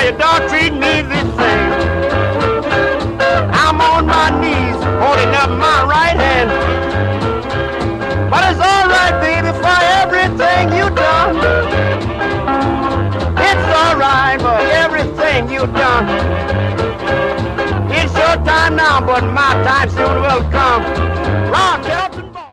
why you don't treat me the same. I'm on my knees, holding up my right hand. But it's all right, baby, for everything you done. It's all right for everything you done. It's your time now, but my time soon will come. Ron,